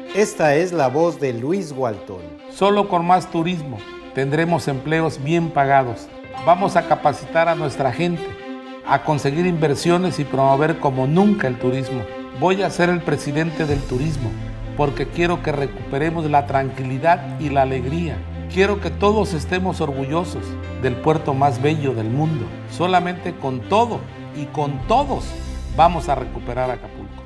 Esta es la voz de Luis Walton. Solo con más turismo tendremos empleos bien pagados. Vamos a capacitar a nuestra gente, a conseguir inversiones y promover como nunca el turismo. Voy a ser el presidente del turismo porque quiero que recuperemos la tranquilidad y la alegría. Quiero que todos estemos orgullosos del puerto más bello del mundo. Solamente con todo y con todos vamos a recuperar Acapulco.